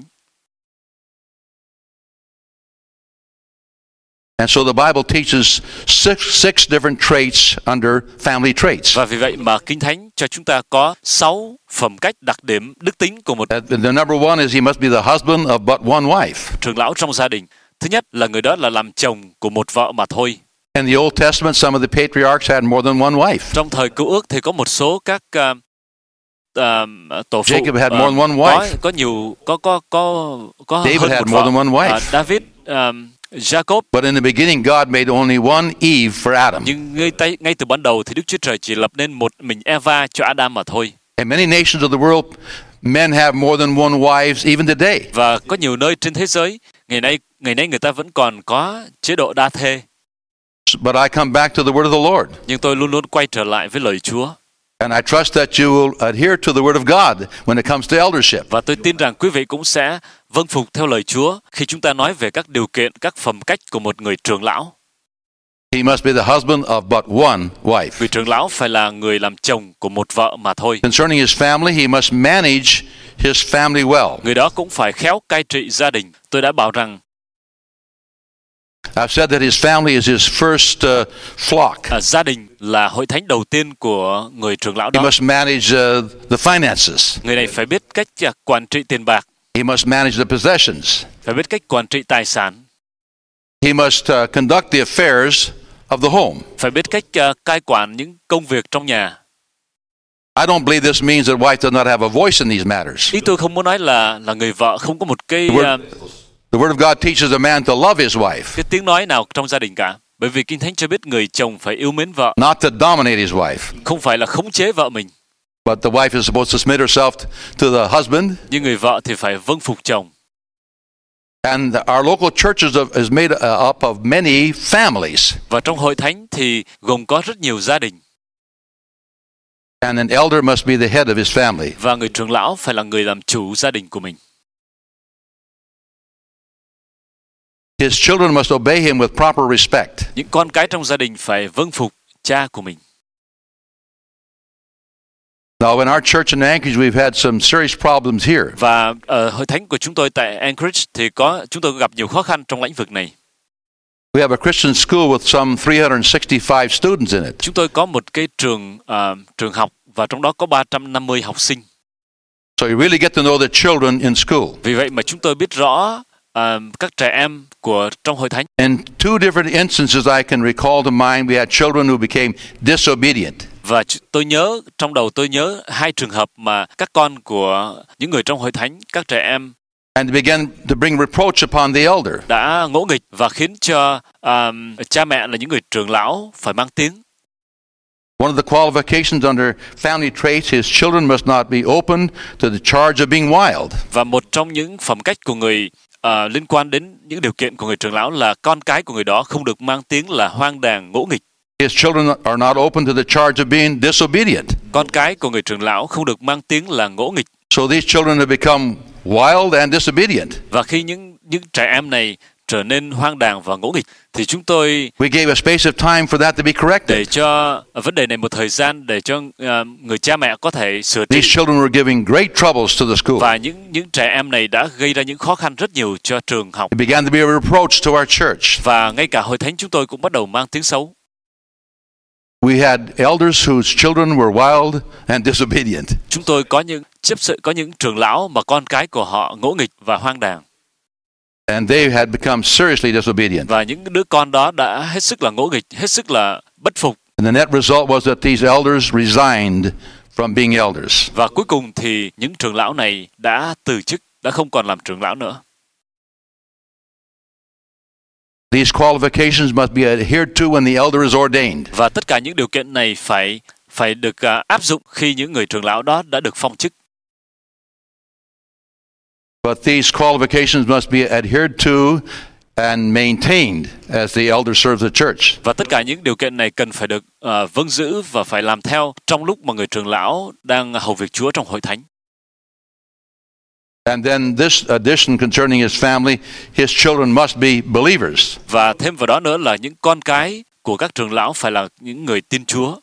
And so the Bible teaches six, six different traits under family traits. Và vì vậy mà Kinh Thánh cho chúng ta có sáu phẩm cách đặc điểm đức tính của một Uh, The number one is he must be the husband of but one wife. trưởng lão trong gia đình. Thứ nhất là người đó là làm chồng của một vợ mà thôi. In the Old Testament, some of the patriarchs had more than one wife. Trong thời Cựu Ước thì có một số các uh, uh, tổ phụ Jacob had uh, more than one có wife. có nhiều có có có có David hơn had một more vợ. than one wife. Uh, David, um, Jacob. But in the beginning, God made only one Eve for Adam. Nhưng ngay, tay, ngay từ ban đầu thì Đức Chúa Trời chỉ lập nên một mình Eva cho Adam mà thôi. In many nations of the world, men have more than one wives even today. Và có nhiều nơi trên thế giới ngày nay ngày nay người ta vẫn còn có chế độ đa thê. But I come back to the word of the Lord. Nhưng tôi luôn luôn quay trở lại với lời Chúa. And I trust that you will adhere to the word of God when it comes to eldership. Và tôi tin rằng quý vị cũng sẽ vâng phục theo lời Chúa khi chúng ta nói về các điều kiện, các phẩm cách của một người trưởng lão. He must be the husband of but one wife. Người trưởng lão phải là người làm chồng của một vợ mà thôi. Concerning his family, he must manage his family well. Người đó cũng phải khéo cai trị gia đình. Tôi đã bảo rằng I've said that his family is his first uh, flock. à, gia đình là hội thánh đầu tiên của người trưởng lão He đó. must manage uh, the finances. Người này phải biết cách à, quản trị tiền bạc, He must manage the possessions. phải biết cách quản trị tài sản, He must uh, conduct the affairs of the home. phải biết cách à, cai quản những công việc trong nhà. I don't believe this means that wife does not have a voice in these matters. Ý tôi không muốn nói là là người vợ không có một cái The word, à, the word of God teaches a man to love his wife, cái tiếng nói nào trong gia đình cả. Bởi vì Kinh Thánh cho biết người chồng phải yêu mến vợ, not to dominate his wife. không phải là khống chế vợ mình. But the wife is supposed to submit herself to the husband. Nhưng người vợ thì phải vâng phục chồng. And our local churches of- is made uh, up of many families. Và trong hội thánh thì gồm có rất nhiều gia đình. And an elder must be the head of his family. Và người trưởng lão phải là người làm chủ gia đình của mình. His children must obey him with proper respect. Những con cái trong gia đình phải vâng phục cha của mình. Now, in our church in Anchorage, we've had some serious problems here. Và ở hội thánh của chúng tôi tại Anchorage thì có chúng tôi gặp nhiều khó khăn trong lĩnh vực này. We have a Christian school with some three hundred sixty-five students in it. Chúng tôi có một cái trường uh, trường học và trong đó có ba trăm năm mươi học sinh. So you really get to know the children in school. Vì vậy mà chúng tôi biết rõ uh, các trẻ em của trong hội thánh. In two different instances I can recall to mind, we had children who became disobedient. Và ch- tôi nhớ trong đầu tôi nhớ hai trường hợp mà các con của những người trong hội thánh, các trẻ em And they began to bring reproach upon the elder. đã ngỗ nghịch và khiến cho um, cha mẹ là những người trưởng lão phải mang tiếng. One of the qualifications under family traits, his children must not be open to the charge of being wild. Và một trong những phẩm cách của người uh, liên quan đến những điều kiện của người trưởng lão là con cái của người đó không được mang tiếng là hoang đàng ngỗ nghịch. His children are not open to the charge of being disobedient. Con cái của người trưởng lão không được mang tiếng là ngỗ nghịch. So these children have become wild and disobedient. Và khi những những trẻ em này trở nên hoang đàng và ngỗ nghịch thì chúng tôi We gave a space of time for that to be để corrected. cho vấn đề này một thời gian để cho uh, người cha mẹ có thể sửa trị. These children were giving great troubles to the school. Và những những trẻ em này đã gây ra những khó khăn rất nhiều cho trường học. It began to be a reproach to our church. Và ngay cả hội thánh chúng tôi cũng bắt đầu mang tiếng xấu. We had elders whose children were wild and disobedient. Chúng tôi có những chấp sự có những trưởng lão mà con cái của họ ngỗ nghịch và hoang đàng. And they had become seriously disobedient. Và những đứa con đó đã hết sức là ngỗ nghịch, hết sức là bất phục. And the net result was that these elders resigned from being elders. Và cuối cùng thì những trưởng lão này đã từ chức, đã không còn làm trưởng lão nữa. These qualifications must be adhered to when the elder is ordained. Và tất cả những điều kiện này phải phải được uh, áp dụng khi những người trưởng lão đó đã được phong chức. But these qualifications must be adhered to and maintained as the elder serves the church. Và tất cả những điều kiện này cần phải được uh, vâng giữ và phải làm theo trong lúc mà người trưởng lão đang hầu việc Chúa trong hội thánh. And then this addition concerning his family, his children must be believers. Và thêm vào đó nữa là những con cái của các trưởng lão phải là những người tin Chúa.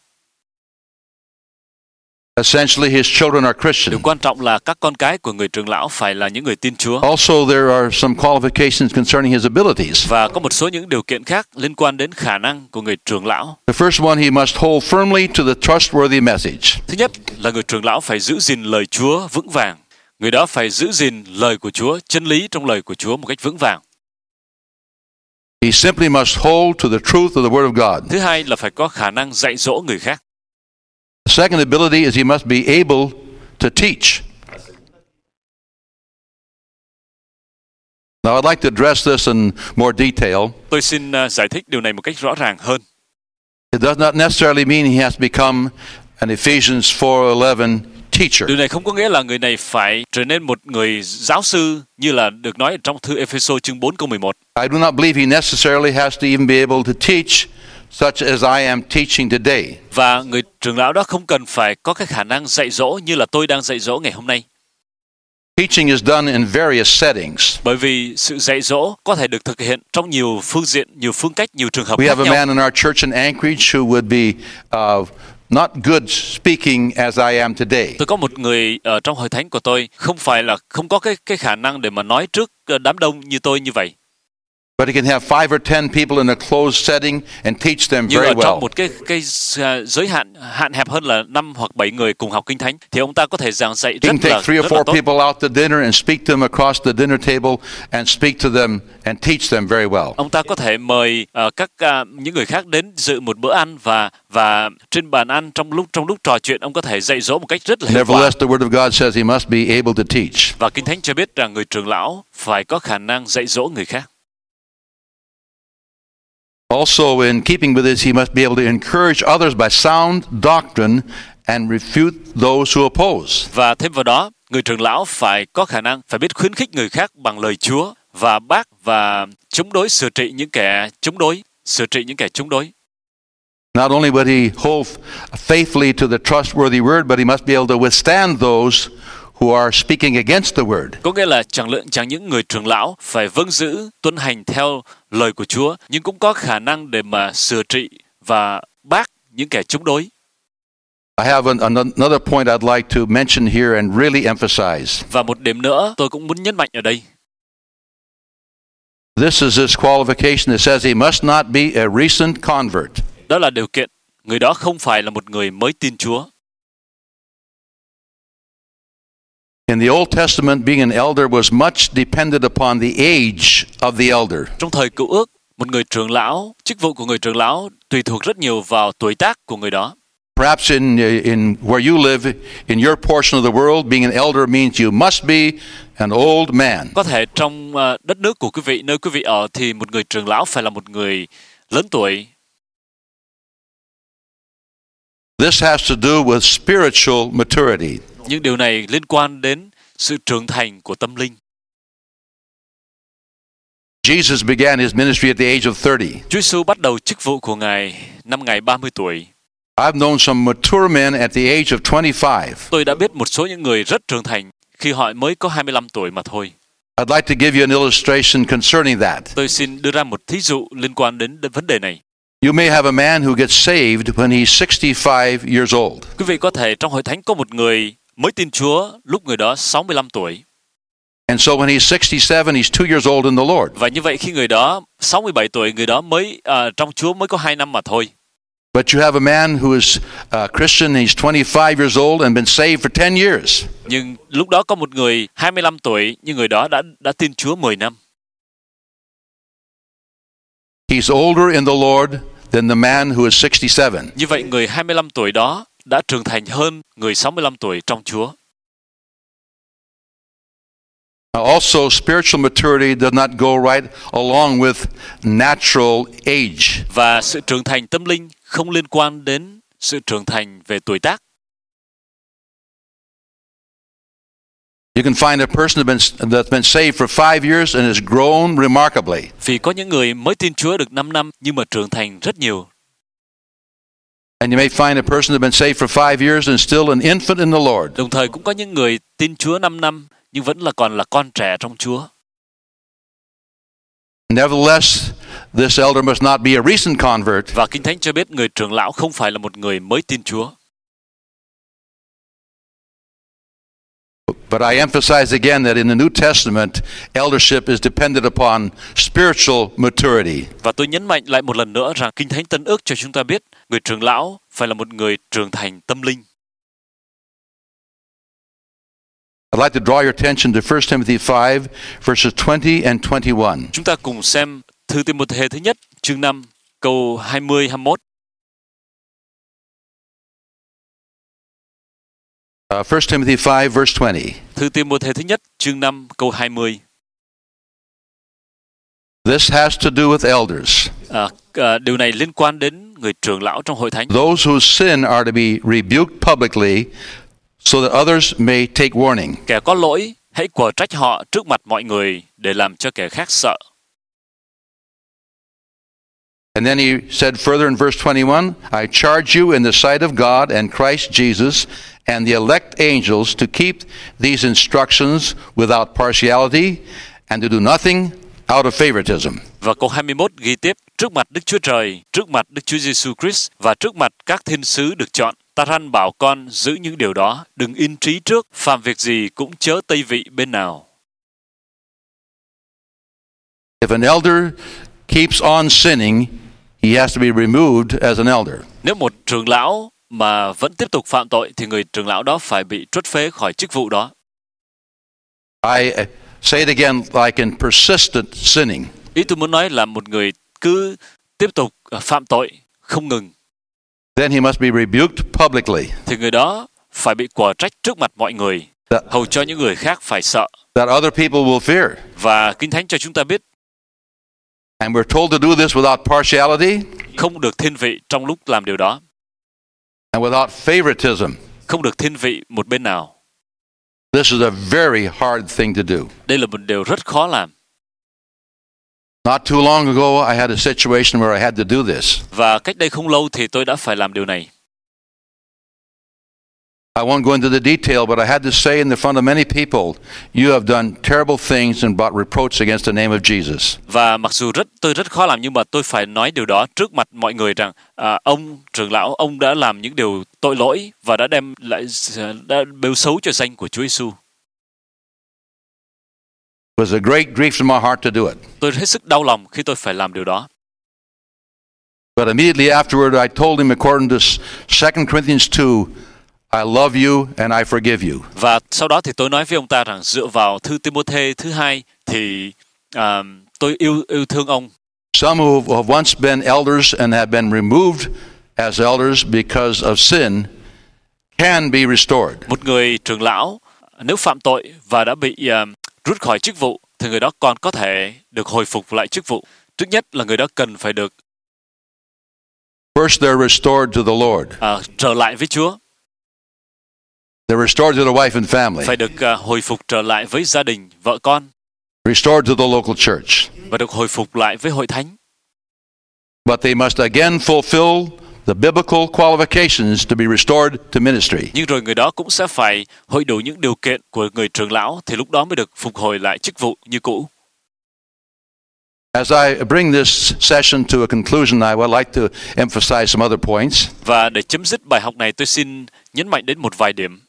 Essentially, his children are Christian. Điều quan trọng là các con cái của người trưởng lão phải là những người tin Chúa. Also, there are some qualifications concerning his abilities. Và có một số những điều kiện khác liên quan đến khả năng của người trưởng lão. The first one, he must hold firmly to the trustworthy message. Thứ nhất là người trưởng lão phải giữ gìn lời Chúa vững vàng. Người đó phải giữ gìn lời của Chúa, chân lý trong lời của Chúa một cách vững vàng. He simply must hold to the truth of the Word of God. Thứ hai là phải có khả năng dạy dỗ người khác. The second ability is he must be able to teach. Now, I'd like to address this in more detail. Tôi xin uh, giải thích điều này một cách rõ ràng hơn. It does not necessarily mean he has to become an Ephesians four eleven teacher. Điều này không có nghĩa là người này phải trở nên một người giáo sư như là được nói trong thư Ephesos chương bốn câu mười một. I do not believe he necessarily has to even be able to teach such as I am teaching today. Và người trưởng lão đó không cần phải có cái khả năng dạy dỗ như là tôi đang dạy dỗ ngày hôm nay. Teaching is done in various settings. Bởi vì sự dạy dỗ có thể được thực hiện trong nhiều phương diện, nhiều phương cách, nhiều trường hợp We khác have a nhau. man in our church in Anchorage who would be uh, not good speaking as I am today. Tôi có một người ở trong hội thánh của tôi không phải là không có cái cái khả năng để mà nói trước đám đông như tôi như vậy. But he can have five or ten people in a closed setting and teach them Nhưng very ở trong well. một cái cái giới hạn hạn hẹp hơn là năm hoặc bảy người cùng học kinh thánh thì ông ta có thể giảng dạy He rất can take là three or rất là four tốt. people out to dinner and speak to them across the dinner table and speak to them and teach them very well. Ông ta có thể mời uh, các uh, những người khác đến dự một bữa ăn và và trên bàn ăn trong lúc trong lúc trò chuyện ông có thể dạy dỗ một cách rất là hiệu quả. Nevertheless, the Word of God says he must be able to teach. Và Kinh Thánh cho biết rằng người trưởng lão phải có khả năng dạy dỗ người khác. Also, in keeping with this, he must be able to encourage others by sound doctrine and refute those who oppose. Và thêm vào đó, người trưởng lão phải có khả năng phải biết khuyến khích người khác bằng lời Chúa và bác và chống đối sửa trị những kẻ chống đối, sửa trị những kẻ chống đối. Not only would he hold faithfully to the trustworthy word, but he must be able to withstand those who are speaking against the word. Có nghĩa là chẳng lượng chẳng những người trưởng lão phải vâng giữ, tuân hành theo lời của Chúa, nhưng cũng có khả năng để mà sửa trị và bác những kẻ chống đối. I have an, another point I'd like to mention here and really emphasize. Và một điểm nữa tôi cũng muốn nhấn mạnh ở đây. This is his qualification. It says he must not be a recent convert. Đó là điều kiện. Người đó không phải là một người mới tin Chúa. In the Old Testament, being an elder was much dependent upon the age of the elder. Trong thời Cựu Ước, một người trưởng lão, chức vụ của người trưởng lão tùy thuộc rất nhiều vào tuổi tác của người đó. Perhaps in in where you live, in your portion of the world, being an elder means you must be an old man. Có thể trong uh, đất nước của quý vị, nơi quý vị ở thì một người trưởng lão phải là một người lớn tuổi. This has to do with spiritual maturity. Nhưng điều này liên quan đến sự trưởng thành của tâm linh. Jesus began his ministry at the age of thirty. Chúa Giêsu bắt đầu chức vụ của Ngài năm Ngài ba mươi tuổi. I've known some mature men at the age of twenty-five. Tôi đã biết một số những người rất trưởng thành khi họ mới có hai mươi lăm tuổi mà thôi. I'd like to give you an illustration concerning that. Tôi xin đưa ra một thí dụ liên quan đến vấn đề này. You may have a man who gets saved when he's sixty-five years old. Quý vị có thể trong hội thánh có một người mới tin Chúa lúc người đó sáu mươi lăm tuổi. And so when he's sixty-seven, he's two years old in the Lord. Và như vậy khi người đó sáu mươi bảy tuổi, người đó mới uh, trong Chúa mới có hai năm mà thôi. But you have a man who is a Christian, he's twenty-five years old and been saved for ten years. Nhưng lúc đó có một người hai mươi lăm tuổi, nhưng người đó đã đã tin Chúa mười năm. He's older in the Lord than the man who is sixty-seven. Như vậy người hai mươi lăm tuổi đó đã trưởng thành hơn người sáu mươi lăm tuổi trong Chúa. Now also, spiritual maturity does not go right along with natural age. Và sự trưởng thành tâm linh không liên quan đến sự trưởng thành về tuổi tác. You can find a person that's been saved for five years and has grown remarkably. Vì có những người mới tin Chúa được năm năm nhưng mà trưởng thành rất nhiều. And you may find a person that's been saved for five years and still an infant in the Lord. Đồng thời cũng có những người tin Chúa năm năm nhưng vẫn là còn là con trẻ trong Chúa. Nevertheless, this elder must not be a recent convert, Và Kinh Thánh cho biết người trưởng lão không phải là một người mới tin Chúa. but I emphasize again that in the New Testament, eldership is dependent upon spiritual maturity. Và tôi nhấn mạnh lại một lần nữa rằng Kinh Thánh Tân Ước cho chúng ta biết người trưởng lão phải là một người trưởng thành tâm linh. I'd like to draw your attention to First Timothy five, verses twenty and twenty-one. Chúng ta cùng xem thư Timôthê thứ nhất, chương năm, câu hai mươi hai mươi mốt. Uh, First Timothy five, verse twenty. Thư Timôthê thứ nhất, chương năm, câu hai mươi. This has to do with elders. À, à, điều này liên quan đến người trưởng lão trong hội thánh. Those whose sin are to be rebuked publicly so that others may take warning. Kẻ có lỗi, hãy quở trách họ trước mặt mọi người để làm cho kẻ khác sợ. And then he said further in verse twenty-one, I charge you in the sight of God and Christ Jesus and the elect angels to keep these instructions without partiality and to do nothing out of favoritism. Và câu hai mươi mốt ghi tiếp, trước mặt Đức Chúa Trời, trước mặt Đức Chúa Giêsu Christ và trước mặt các thiên sứ được chọn, ta răn bảo con giữ những điều đó, đừng in trí trước, phạm việc gì cũng chớ tây vị bên nào. If an elder keeps on sinning, he has to be removed as an elder. Nếu một trưởng lão mà vẫn tiếp tục phạm tội thì người trưởng lão đó phải bị truất phế khỏi chức vụ đó. I say it again, like in persistent sinning. Ý tôi muốn nói là một người cứ tiếp tục phạm tội không ngừng, Then he must be rebuked publicly. thì người đó phải bị quở trách trước mặt mọi người, That, hầu cho những người khác phải sợ. that other people will fear. Và Kinh Thánh cho chúng ta biết And we're told to do this without partiality không được thiên vị trong lúc làm điều đó, and without favoritism. không được thiên vị một bên nào. This is a very hard thing to do. Đây là một điều rất khó làm. Not too long ago, I had a situation where I had to do this. Và cách đây không lâu thì tôi đã phải làm điều này. I won't go into the detail, but I had to say in the front of many people, you have done terrible things and brought reproach against the name of Jesus. Và mặc dù rất tôi rất khó làm nhưng mà tôi phải nói điều đó trước mặt mọi người rằng à, ông trưởng lão, ông đã làm những điều tội lỗi và đã đem lại đã bêu xấu cho danh của Chúa Giêsu. It was a great grief to my heart to do it. Tôi hết sức đau lòng khi tôi phải làm điều đó. But immediately afterward, I told him according to Second Corinthians two, I love you and I forgive you. Và sau đó thì tôi nói với ông ta rằng dựa vào thư Timôthê thứ hai thì à, tôi yêu yêu thương ông. Some who have once been elders and have been removed as elders because of sin can be restored. Một người trưởng lão nếu phạm tội và đã bị uh, rút khỏi chức vụ thì người đó còn có thể được hồi phục lại chức vụ. Trước nhất là người đó cần phải được First, they're restored to the Lord. uh, trở lại với Chúa, They're restored to the wife and family. phải được uh, hồi phục trở lại với gia đình, vợ con, Restored to the local church. và được hồi phục lại với hội thánh. But they must again fulfill the biblical qualifications to be restored to ministry. Nhưng rồi người đó cũng sẽ phải hội đủ những điều kiện của người trưởng lão thì lúc đó mới được phục hồi lại chức vụ như cũ. As I bring this session to a conclusion, I would like to emphasize some other points. Và để chấm dứt bài học này, tôi xin nhấn mạnh đến một vài điểm.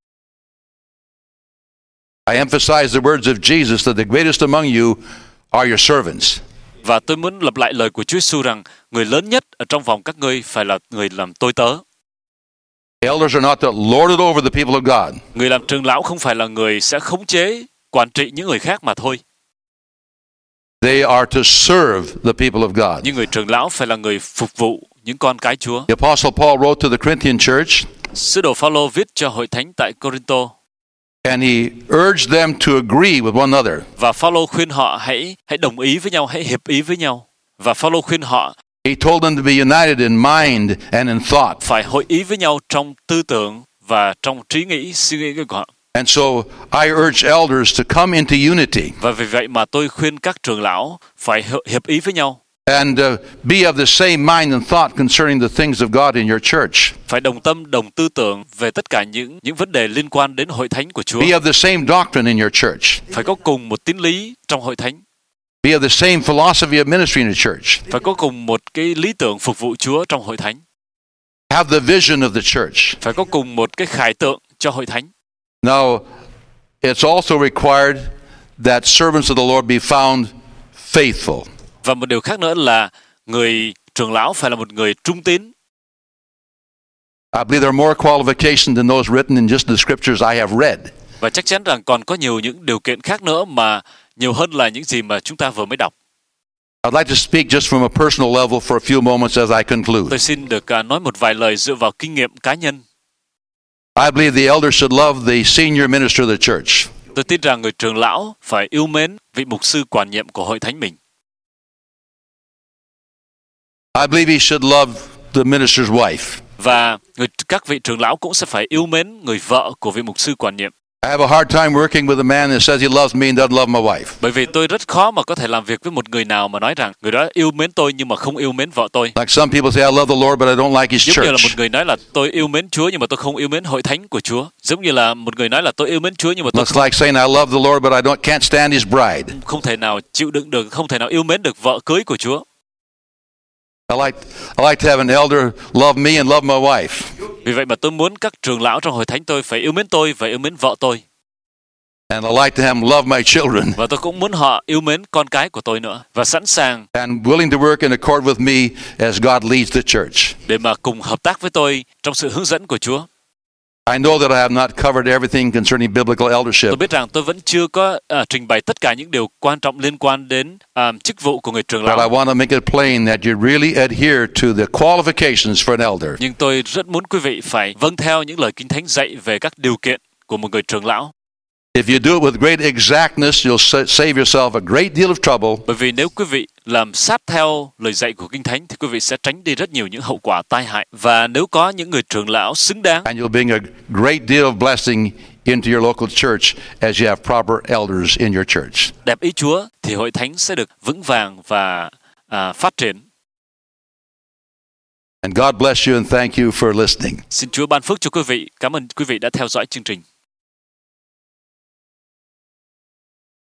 I emphasize the words of Jesus that the greatest among you are your servants. Và tôi muốn lặp lại lời của Chúa Giêsu rằng người lớn nhất ở trong vòng các ngươi phải là người làm tôi tớ. Elders are not to lord it over the people of God. Người làm trưởng lão không phải là người sẽ khống chế, quản trị những người khác mà thôi. They are to serve the people of God. Nhưng người trưởng lão phải là người phục vụ những con cái Chúa. The Apostle Paul wrote to the Corinthian church, Sứ đồ Phaolô viết cho hội thánh tại Corinto and he urged them to agree with one another. và Phaolô khuyên họ hãy hãy đồng ý với nhau, hãy hiệp ý với nhau. Và Phaolô khuyên họ He told them to be united in mind and in thought. phải hội ý với nhau trong tư tưởng và trong trí nghĩ, suy nghĩ của họ. And so I urge elders to come into unity. Và vì vậy mà tôi khuyên các trưởng lão phải hiệp ý với nhau. And uh, be of the same mind and thought concerning the things of God in your church. Phải đồng tâm, đồng tư tưởng về tất cả những những vấn đề liên quan đến hội thánh của Chúa. Be of the same doctrine in your church. Phải có cùng một tín lý trong hội thánh. Be of the same philosophy of ministry in the church. Phải có cùng một cái lý tưởng phục vụ Chúa trong hội thánh. Have the vision of the church. Phải có cùng một cái khải tượng cho hội thánh. Now, it's also required that servants of the Lord be found faithful. Và một điều khác nữa là người trưởng lão phải là một người trung tín. I believe there are more qualifications than those written in just the scriptures I have read. Và chắc chắn rằng còn có nhiều những điều kiện khác nữa mà nhiều hơn là những gì mà chúng ta vừa mới đọc. I'd like to speak just from a personal level for a few moments as I conclude. Tôi xin được uh, nói một vài lời dựa vào kinh nghiệm cá nhân. I believe the elder should love the senior minister of the church. Tôi tin rằng người trưởng lão phải yêu mến vị mục sư quản nhiệm của hội thánh mình. I believe he should love the minister's wife. Và người, các vị trưởng lão cũng sẽ phải yêu mến người vợ của vị mục sư quản nhiệm. I have a hard time working with a man that says he loves me and doesn't love my wife. Bởi vì tôi rất khó mà có thể làm việc với một người nào mà nói rằng người đó yêu mến tôi nhưng mà không yêu mến vợ tôi. Like some people say, I love the Lord, but I don't like his Giống như là church. một người nói là tôi yêu mến Chúa nhưng mà tôi không yêu mến hội thánh của Chúa. Giống như là một người nói là tôi yêu mến Chúa nhưng mà tôi It's like saying I love the Lord, but I don't can't stand his bride. không thể nào chịu đựng được, không thể nào yêu mến được vợ cưới của Chúa. I like I like to have an elder love me and love my wife. Vì vậy mà tôi muốn các trưởng lão trong hội thánh tôi phải yêu mến tôi và yêu mến vợ tôi. And I like to have them love my children. Và tôi cũng muốn họ yêu mến con cái của tôi nữa. Và sẵn sàng And willing to work in accord with me as God leads the church. để mà cùng hợp tác với tôi trong sự hướng dẫn của Chúa. I know that I have not covered everything concerning biblical eldership. Tôi biết rằng tôi vẫn chưa có uh, trình bày tất cả những điều quan trọng liên quan đến uh, chức vụ của người trưởng But I lão. want to make it plain that you really adhere to the qualifications for an elder. Nhưng tôi rất muốn quý vị phải vâng theo những lời Kinh Thánh dạy về các điều kiện của một người trưởng lão. If you do it with great exactness, you'll save yourself a great deal of trouble. Bởi vì nếu quý vị làm sát theo lời dạy của Kinh Thánh thì quý vị sẽ tránh đi rất nhiều những hậu quả tai hại. Và nếu có những người trưởng lão xứng đáng, And you'll bring a great deal of blessing into your local church as you have proper elders in your church. đẹp ý Chúa, thì hội thánh sẽ được vững vàng và à, phát triển. And God bless you and thank you for listening. Xin Chúa ban phước cho quý vị. Cảm ơn quý vị đã theo dõi chương trình.